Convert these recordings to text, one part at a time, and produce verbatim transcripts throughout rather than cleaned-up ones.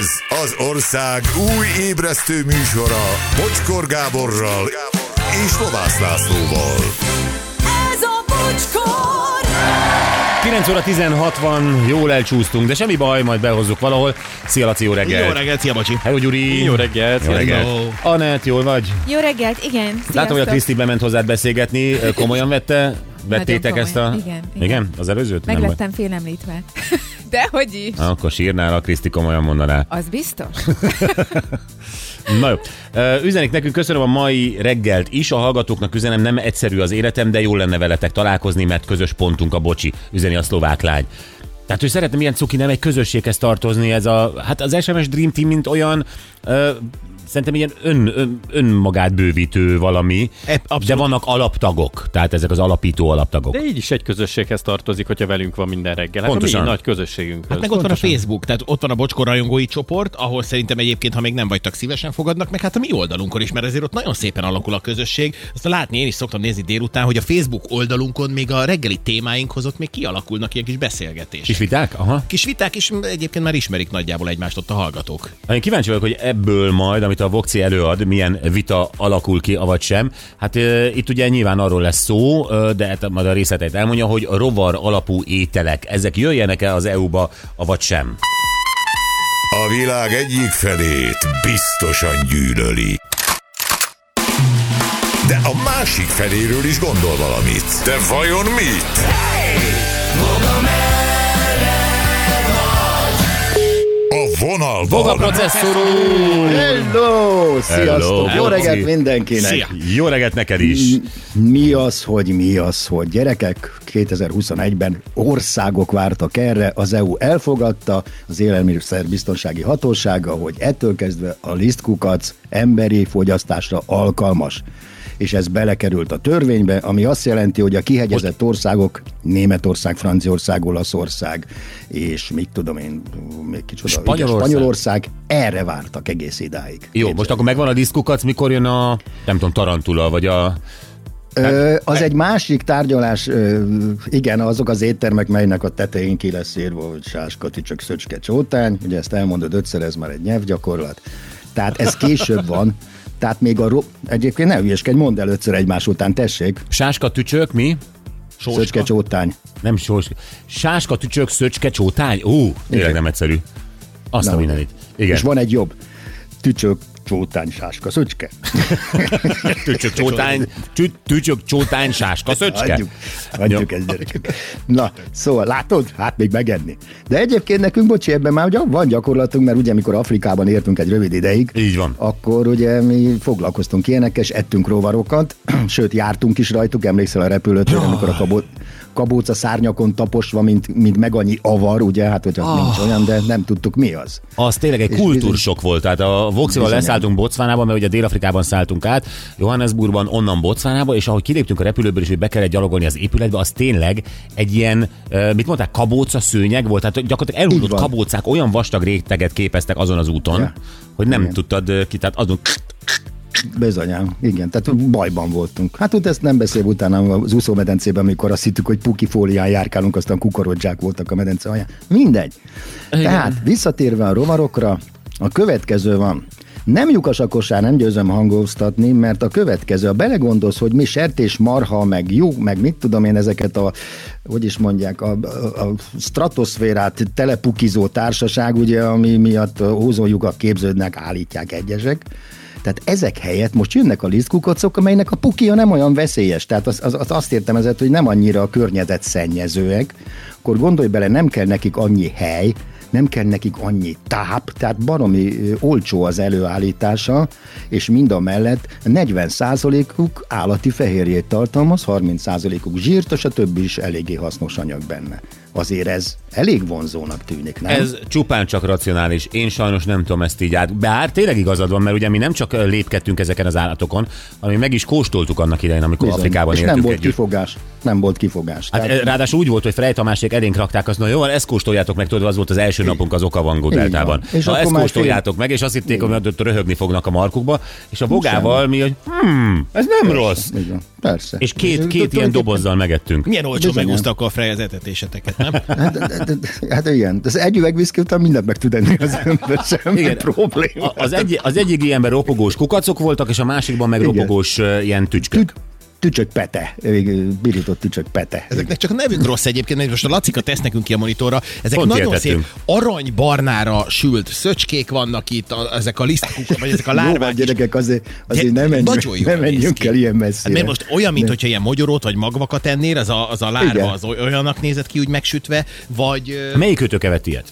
Ez az ország új ébresztő műsora Bocskor Gáborral és Lovász Lászlóval. Ez a Bocskor! kilenc óra tizenhat van, jól elcsúsztunk, de semmi baj, majd behozzuk valahol. Szia Laci, jó reggelt! Jó reggelt, szia Bocsi! Hello Gyuri! Jó reggelt! Jó reggelt! Anett, jól vagy? Jó reggelt, igen. Sziasztok. Látom, hogy a Kriszti bement hozzád beszélgetni. Komolyan vette? Vettétek Nagyon ezt a... Igen, igen. Igen? Az előzőt? Meg Nem lettem félemlítve. Dehogy is. vagy? Akkor sírnál, a Kriszti komolyan mondaná. Az biztos. Na jó. Üzenik nekünk, köszönöm a mai reggelt is. A hallgatóknak üzenem, nem egyszerű az életem, de jól lenne veletek találkozni, mert közös pontunk a Bocsi, üzeni a szlovák lány. Tehát ő szeretne milyen cuki, nem egy közösséghez tartozni, ez a, hát az es em es Dream Team, mint olyan, ö, szerintem ilyen ön, ön, önmagát bővítő valami, Abszolút. De vannak alaptagok, tehát ezek az alapító alaptagok. De így is egy közösséghez tartozik, hogyha velünk van minden reggel. Hát Pontosan. a mi nagy közösségünk. Hát meg ott van a Facebook, tehát ott van a Bocskor rajongói csoport, ahol szerintem egyébként, ha még nem vagytok, szívesen fogadnak meg, hát a mi oldalunkon is, mert ezért ott nagyon szépen alakul a közösség. Azt látni, én is szoktam nézni délután, hogy a Facebook oldalunkon még a reggeli témáinkhoz ott még kialakulnak ilyen kis beszélgetések. Kis viták? Aha. Kis viták is egyébként már ismerik nagyjából egymást ott a hallgatók. Én kíváncsi vagyok, hogy ebből majd, amit a Vokci előad, milyen vita alakul ki, avagy sem. Hát e, itt ugye nyilván arról lesz szó, de hát majd a részleteit elmondja, hogy rovar alapú ételek, ezek jöjjenek-e az é u-ba, avagy sem. A világ egyik felét biztosan gyűlöli, de a másik feléről is gondol valamit. De vajon mit? A vonalban. Voga processzor úr! Hello! Sziasztok! Hello. Jó reggelt mindenkinek! Szia. Jó reggelt neked is! Mi az, hogy mi az, hogy gyerekek, kétezer-huszonegyben országok vártak erre, az é u elfogadta, az Élelmiszerbiztonsági Hatósága, hogy ettől kezdve a lisztkukac emberi fogyasztásra alkalmas. És ez belekerült a törvénybe, ami azt jelenti, hogy a kihegyezett országok, Németország, Franciaország, Olaszország, és mit tudom én, még kicsoda, Spanyolország. Spanyolország, erre vártak egész idáig. Jó, Képzeld. most akkor megvan a lisztkukac, mikor jön a, nem tudom, tarantula, vagy a... Ö, az egy másik tárgyalás, ö, igen, azok az éttermek, melynek a tetején ki lesz írva, hogy sáska, tücsök, szöcske, csótány, ugye ezt elmondod ötször, ez már egy nyelvgyakorlat. Tehát ez később van, tehát még a... Ro- Egyébként ne hülyeskedj, mondd el ötször egymás után, tessék. Sáska, tücsök, mi? Szöcske, csótány. Nem sós. Sáska, tücsök, szöcske, csótány? Ó, tényleg Igen. nem egyszerű. Azt a Na, mindenit. Igen. És van egy jobb. Tücsök, csótány, sáska, szöcske. Tücsök, csótány, tü- tücsök, csótány, sáska, szöcske. Adjuk, adjuk ezt, gyerekek. Na, szóval látod? Hát még megenni. De egyébként nekünk, bocsi, ebben már ugye van gyakorlatunk, mert ugye amikor Afrikában értünk egy rövid ideig, Így van. akkor ugye mi foglalkoztunk ilyenekkel, és ettünk rovarokat, sőt jártunk is rajtuk, emlékszel a repülőtől, amikor a kabó, kabóca szárnyakon taposva, mint, mint meg annyi avar, ugye, hát hogy oh. nincs olyan, de nem tudtuk mi az. Az tényleg egy És kultúrsok volt. Tehát a Voxival Bizony. leszálltunk Botswanába, mert ugye Dél-Afrikában szálltunk át, Johannesburgban, onnan Botswanába, és ahogy kiléptünk a repülőből, és hogy be kellett gyalogolni az épületbe, az tényleg egy ilyen, uh, mit mondták, kabóca szőnyeg volt, tehát gyakorlatilag elhúzott Így van. kabócák olyan vastag réteget képeztek azon az úton, Ja. hogy nem Igen. tudtad uh, ki, tehát azon... Bizonyám, igen, tehát bajban voltunk. Hát úgy ezt nem beszél utána az úszómedencében, amikor azt hittük, hogy puki fólián járkálunk, aztán kukorozsák voltak a medence alján. Mindegy. Igen. Tehát visszatérve a rovarokra, a következő van. Nem lyukas a kosár, nem győzöm hangoztatni, mert a következő, a belegondolsz, hogy mi sertés, marha, meg lyuk, meg mit tudom én, ezeket a, hogy is mondják, a, a, a stratoszférát telepukizó társaság, ugye, ami miatt ózonlyukak képződnek, állítják egyesek. Tehát ezek helyett most jönnek a lisztkukacok, amelynek a pukia nem olyan veszélyes. Tehát az, az, az azt értem ezért, hogy nem annyira a környezet szennyezőek. Akkor gondolj bele, nem kell nekik annyi hely, nem kell nekik annyi táp, tehát baromi ö, olcsó az előállítása, és mind a mellett negyven százalékuk állati fehérjét tartalmaz, harminc százalékuk zsírt, és a többi is eléggé hasznos anyag benne. Azért ez elég vonzónak tűnik, nem? Ez csupán csak racionális. Én sajnos nem tudom ezt így át. Bár tényleg igazad van, mert ugye mi nem csak lépkedtünk ezeken az állatokon, hanem meg is kóstoltuk annak idején, amikor Bizony. Afrikában és éltünk nem volt együtt. kifogás. nem volt kifogás. Hát Tehát, ráadásul úgy volt, hogy Frey Tamásék elénk rakták, azt mondja, jó, ezt kóstoljátok meg, tudod, az volt az első napunk az Okavangó deltában. És Na, akkor ezt már kóstoljátok meg, és azt hitték, hogy ott röhögni fognak a markukba, és a bogával mi, hogy hmm, ez nem rossz. igen, persze. És két, két ilyen dobozzal megettünk. Milyen olcsó Bizony. megúszta akkor a Frey az etetéseteket, nem? Hát, hát, hát igen, az egy üveg viszki után mindent meg tud enni az ember, semmi Igen. probléma. A- Az, egy, az egyik ilyenben ropogós kukacok voltak, és a másikban meg Igen. ropogós uh, ilyen tücskök. Tü- Tücsök pete, birított tücsök pete. Ezeknek csak a nevük rossz egyébként, mert most a Lacika tesz nekünk ki a monitorra. Ezek Pont nagyon értettünk. szép, aranybarnára sült szöcskék vannak itt, a, ezek a lisztkuk, vagy ezek a Jó van, lárvák is. gyerekek, azért, azért De nem menjünk, nagyon jól nem menjünk néz ki. el ilyen Hát messzire. mert most olyan, mint hogyha ilyen mogyorót vagy magvakat ennél, az a, az a lárva Igen. az olyanak nézett ki úgy megsütve, vagy ö, Melyik őtök evett ilyet?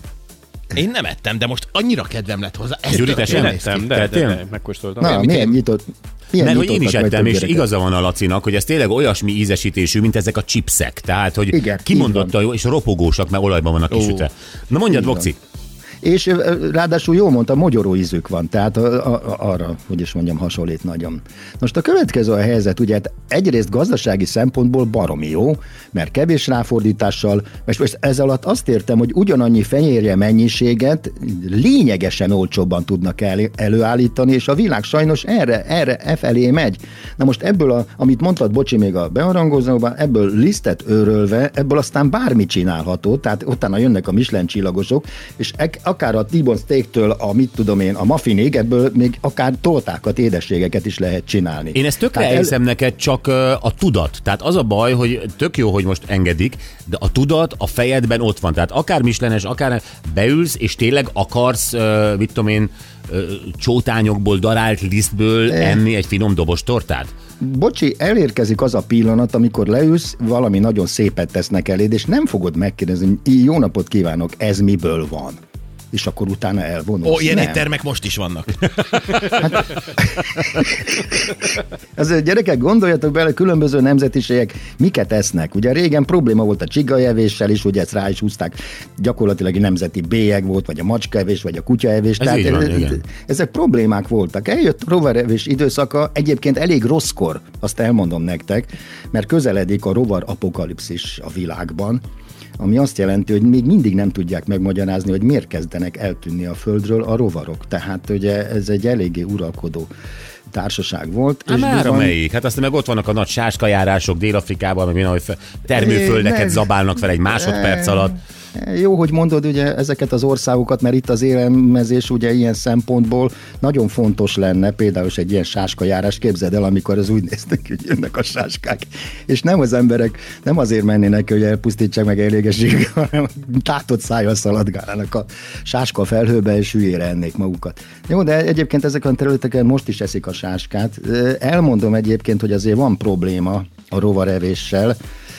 én nem ettem, de most annyira kedvem lett hozzá. Ez Gyuri, te tök jól sem néz ki. Nem, de, de, Tettél? de, megkóstoltam. Na, milyen nyitott, milyen Mert hogy én is nyitottak ettem, vagytok, és gyerekek. igaza van a Lacinak, hogy ez tényleg olyasmi ízesítésű, mint ezek a chipsek. Tehát, hogy Igen, kimondottan jó, és ropogósak, mert olajban vannak kisütve. Na mondjad, Így van. Boxi. És ö, ráadásul jól mondta, mogyoró ízük van, tehát a, a, a, arra, hogy is mondjam, hasonlít nagyon. Most a következő a helyzet, ugye hát egyrészt gazdasági szempontból baromi jó, mert kevés ráfordítással, és most ez alatt azt értem, hogy ugyanannyi fenyérje mennyiséget lényegesen olcsóbban tudnak el, előállítani, és a világ sajnos erre, erre, e felé megy. Na most ebből, a, amit mondtad, bocsi, még a beharangozóban, ebből lisztet őrölve, ebből aztán bármi csinálható, tehát utána jönnek a Michelin csillagosok, és ek, akár a T-bone steaktől a mit tudom én, a muffinig, ebből még akár tortákat, édességeket is lehet csinálni. Én ezt tökre Tehát elhiszem neked, csak ö, a tudat. Tehát az a baj, hogy tök jó, hogy most engedik, de a tudat a fejedben ott van. Tehát akár mislenes, akár beülsz, és tényleg akarsz, ö, mit tudom én, ö, csótányokból, darált lisztből enni egy finom dobos tortát? Bocsi, elérkezik az a pillanat, amikor leülsz, valami nagyon szépet tesznek eléd, és nem fogod megkérdezni, hogy jó napot kívánok, ez miből van? És akkor utána elvonulsz. Ó, ilyen Nem. éttermek most is vannak. Ezért gyerekek, gondoljatok bele, különböző nemzetiségek miket esznek. Ugye régen probléma volt a csigaevéssel is, ugye ezt rá is húzták, gyakorlatilag egy nemzeti bélyeg volt, vagy a macskaevés, vagy a kutyaevés. Ez így van, igen. Ezek problémák voltak. Eljött rovarevés időszaka, egyébként elég rosszkor, azt elmondom nektek, mert közeledik a rovar apokalipszis a világban, ami azt jelenti, hogy még mindig nem tudják megmagyarázni, hogy miért kezdenek eltűnni a földről a rovarok. Tehát ugye ez egy eléggé uralkodó társaság volt. Hát már a melyik? Hát aztán meg ott vannak a nagy sáskajárások Dél-Afrikában, meg minden, hogy termőföldeket Nem. zabálnak fel egy másodperc alatt. Jó, hogy mondod ugye ezeket az országokat, mert itt az élelmezés ugye ilyen szempontból nagyon fontos lenne, például egy ilyen sáskajárás, képzeld el, amikor az úgy néznek, hogy jönnek a sáskák, és nem az emberek, nem azért mennének, hogy elpusztítsák meg elégessék, hanem tátott szájjal szaladgálnának a sáska felhőbe, és hülyére ennék magukat. Jó, de egyébként ezeken a területeken most is eszik a sáskát. Elmondom egyébként, hogy azért van probléma a rovarevéssel,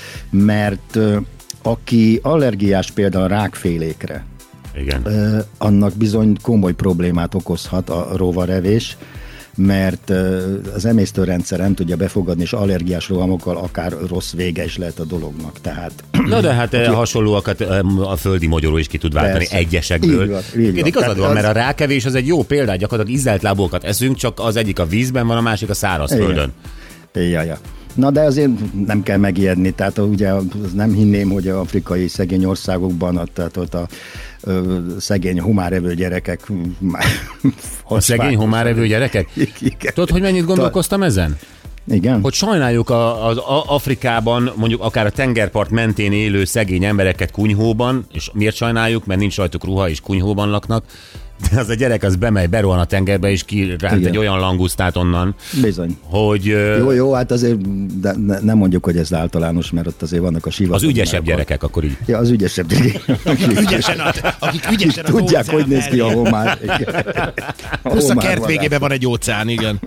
mert aki allergiás például rákfélékre, Igen. ö, annak bizony komoly problémát okozhat a rovarevés, mert ö, az emésztőrendszer nem tudja befogadni, és allergiás rohamokkal akár rossz vége is lehet a dolognak. Tehát Na de hát Aki... hasonlóakat a földi mogyoró is ki tud váltani Persze. egyesekből. Így van, így van. Igazad van, Tehát mert az- a rákevés az egy jó példa, gyakorlatilag ízlelt lábókat eszünk, csak az egyik a vízben van, a másik a szárazföldön. Ja, ja. Na de azért nem kell megijedni, tehát ugye az nem hinném, hogy az afrikai szegény országokban, tehát ott a ö, szegény homárevő gyerekek már A szegény homárevő gyerekek? Igen. Tudod, hogy mennyit gondolkoztam ezen? Igen. Hogy sajnáljuk a- az a- Afrikában, mondjuk akár a tengerpart mentén élő szegény embereket kunyhóban, és miért sajnáljuk? Mert nincs rajtuk ruha, és kunyhóban laknak. De az a gyerek az bemegy, berohan a tengerbe, és kiránt Igen. egy olyan langusztát onnan, Bizony. hogy ö, Jó, jó, hát azért de ne, nem mondjuk, hogy ez általános, mert ott azért vannak a sivatagok. az ügyesebb gyerekek akkor így. Ja, az ügyesebb gyerekek. Ügyesen, a- akik ügyesen az Tudják, óceán hogy néz ki a mellé. homár. Igen. Plusz a homár kert van végében van egy óceán, igen.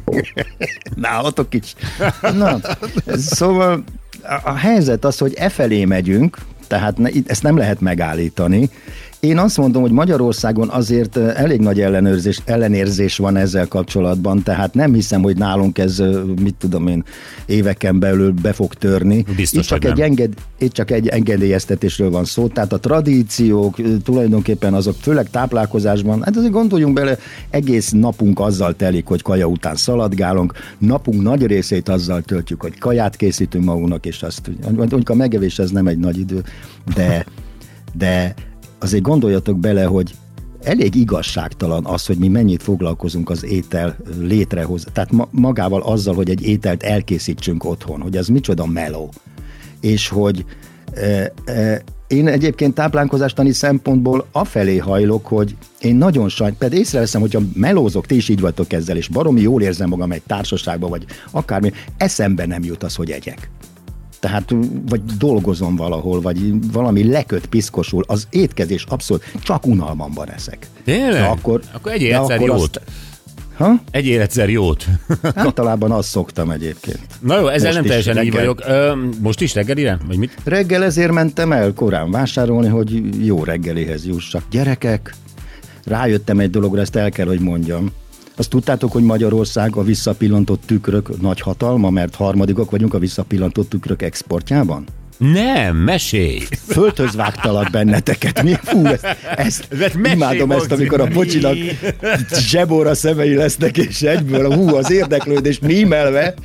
Nálatok is. Na, szóval a, a helyzet az, hogy e felé megyünk, tehát ne, itt- ezt nem lehet megállítani, Én azt mondom, hogy Magyarországon azért elég nagy ellenőrzés, ellenérzés van ezzel kapcsolatban, tehát nem hiszem, hogy nálunk ez, mit tudom én, éveken belül be fog törni. Biztos, itt, csak hogy egy nem. enged, itt csak egy engedélyeztetésről van szó, tehát a tradíciók tulajdonképpen azok, főleg táplálkozásban, hát azért gondoljunk bele, egész napunk azzal telik, hogy kaja után szaladgálunk, napunk nagy részét azzal töltjük, hogy kaját készítünk magunknak, és azt, mondjuk a megevés ez nem egy nagy idő, de, de azért gondoljatok bele, hogy elég igazságtalan az, hogy mi mennyit foglalkozunk az étel létrehoz, tehát ma- magával azzal, hogy egy ételt elkészítsünk otthon, hogy ez micsoda meló. És hogy e, e, én egyébként táplálkozástani szempontból afelé hajlok, hogy én nagyon sajnálom, pedig észreveszem, hogyha melózok, ti is így vagytok ezzel, és baromi jól érzem magam egy társaságban, vagy akármi, eszembe nem jut az, hogy egyek. Tehát, vagy dolgozom valahol, vagy valami leköt piszkosul, az étkezés abszolút csak unalmamban eszek. Tényleg? De akkor, akkor egyél egyszer akkor jót. Azt, ha? Egyél egyszer jót. Általában azt szoktam egyébként. Na jó, ezzel Most nem is teljesen így reggel. vagyok. Ö, most is reggelire? Vagy mit? Reggel ezért mentem el korán vásárolni, hogy jó reggelihez jussak. Gyerekek, rájöttem egy dologra, ezt el kell, hogy mondjam. Azt tudtátok, hogy Magyarország a visszapillantott tükrök nagy hatalma, mert harmadikok vagyunk a visszapillantott tükrök exportjában? Nem, mesélj! Földhöz vágtalak benneteket. Mi? Fú, ezt, ezt Ez mesélj, imádom ezt, Magzi. amikor a bocsinak zsebóra szemei lesznek, és egyből hú, az érdeklődés mímelve.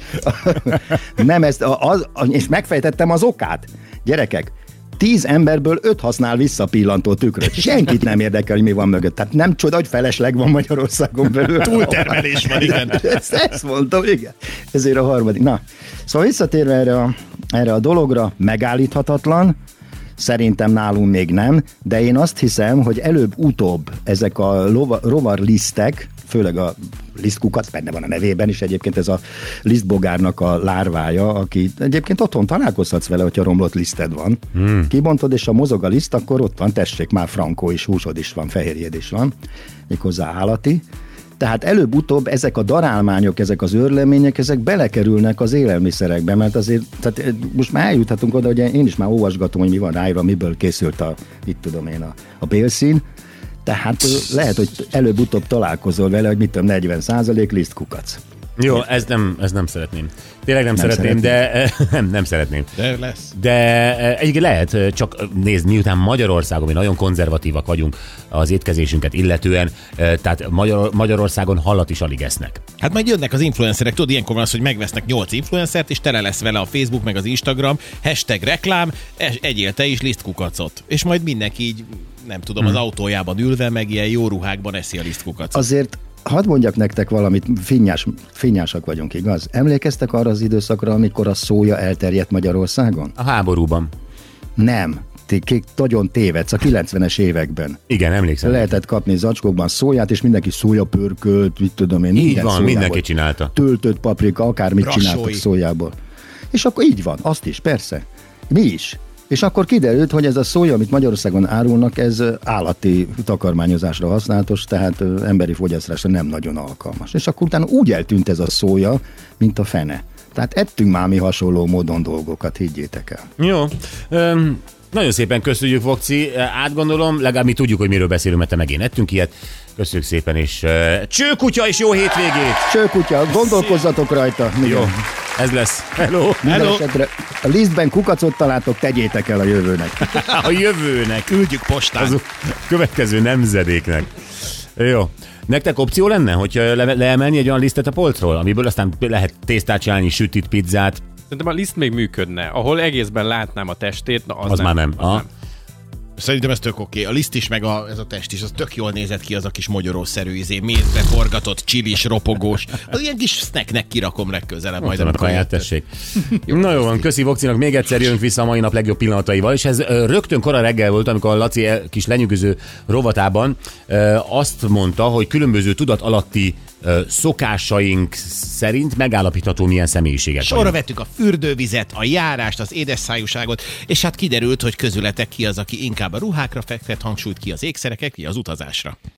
Nem ezt, az, és megfejtettem az okát. Gyerekek, tíz emberből öt használ visszapillantó tükröt. Senkit nem érdekel, hogy mi van mögött. Tehát nem csoda, hogy felesleg van Magyarországon belül. Túltermelés van, igen. Ezt, ezt mondtam, igen. Ezért a harmadik. Na, szóval visszatérve erre a, erre a dologra, megállíthatatlan, szerintem nálunk még nem, de én azt hiszem, hogy előbb-utóbb ezek a lova, rovarlisztek, főleg a lisztkukac, benne van a nevében is egyébként ez a lisztbogárnak a lárvája, aki egyébként otthon találkozhatsz vele, hogyha romlott liszted van. Hmm. Kibontod, és ha mozog a liszt, akkor ott van, tessék, már frankó is, húsod is van, fehérjéd is van, méghozzá állati. Tehát előbb-utóbb ezek a darálmányok, ezek az őrlemények, ezek belekerülnek az élelmiszerekbe, mert azért, tehát most már eljuthatunk oda, hogy én is már olvasgatom, hogy mi van ráírva, miből készült a, mit tudom én, a, a bélszín. Tehát lehet, hogy előbb-utóbb találkozol vele, hogy mit tudom, negyven százalék lisztkukac. Jó, ez nem, ez nem szeretném. Tényleg nem, Nem szeretném, de nem, nem szeretném. De lesz. De egyébként lehet, csak nézd, miután Magyarországon mi nagyon konzervatívak vagyunk az étkezésünket illetően, tehát Magyar, Magyarországon halat is alig esznek. Hát majd jönnek az influencerek, tudod, ilyenkor van az, hogy megvesznek nyolc influencert, és tele lesz vele a Facebook, meg az Instagram, hashtag reklám, egyél te is lisztkukacot. És majd mindenki így, nem tudom, az autójában ülve, meg ilyen jó ruhákban eszi a lisztkukacot. Azért hadd mondjak nektek valamit, finnyás, finnyásak vagyunk, igaz? Emlékeztek arra az időszakra, amikor a szója elterjedt Magyarországon? A háborúban. Nem. Ti kék, nagyon tévedsz, a kilencvenes években. Igen, emlékszem. Lehetett kapni zacskókban szóját, és mindenki szójapörkölt, mit tudom én. Így minden van, szójából. mindenki csinálta. Töltött paprika, akármit Brassói. csináltak szójából. És akkor így van, azt is, persze. Mi is. És akkor kiderült, hogy ez a szója, amit Magyarországon árulnak, ez állati takarmányozásra használatos, tehát ö, emberi fogyasztásra nem nagyon alkalmas. És akkor utána úgy eltűnt ez a szója, mint a fene. Tehát ettünk már mi hasonló módon dolgokat, higgyétek el. Jó. Öm, nagyon szépen köszönjük, Vokci. Átgondolom, legalább mi tudjuk, hogy miről beszélünk, mert te meg én ettünk ilyet. Köszönjük szépen, és uh, csőkutya, és jó hétvégét! Csőkutya, gondolkozzatok rajta. Igen. Jó, ez lesz. Hello! Minden Hello. esetre a lisztben kukacot találtok, tegyétek el a jövőnek. A jövőnek. Küldjük postán. Az a következő nemzedéknek. Jó. Nektek opció lenne, hogy le- leemelni egy olyan lisztet a polcról, amiből aztán lehet tésztát csinálni, sütit, pizzát? Szerintem a liszt még működne. Ahol egészben látnám a testét, na az, Az nem. már nem. Az Aha. nem. Szerintem ez tök oké. A liszt is, meg a, ez a test is, az tök jól nézett ki, az a kis mogyorószerű izé, mézbe forgatott, csilis, ropogós. Az ilyen kis snacknek kirakom legközelebb majd. Majd a amikor kaját, eljöttök. tessék. Na jó van, köszi Vokcinak, még egyszer jönünk vissza a mai nap legjobb pillanataival, és ez ö, rögtön kora reggel volt, amikor a Laci el- kis lenyűgöző rovatában ö, azt mondta, hogy különböző tudat alatti ö, szokásaink szerint megállapítható, milyen személyiségek Sorra vagyunk. vettük a fürdővizet, a járást, az édesszájúságot, és hát kiderült, hogy közületek ki az, aki inkább a ruhákra fektet hangsúlyt, ki az ékszerekek, ki az utazásra.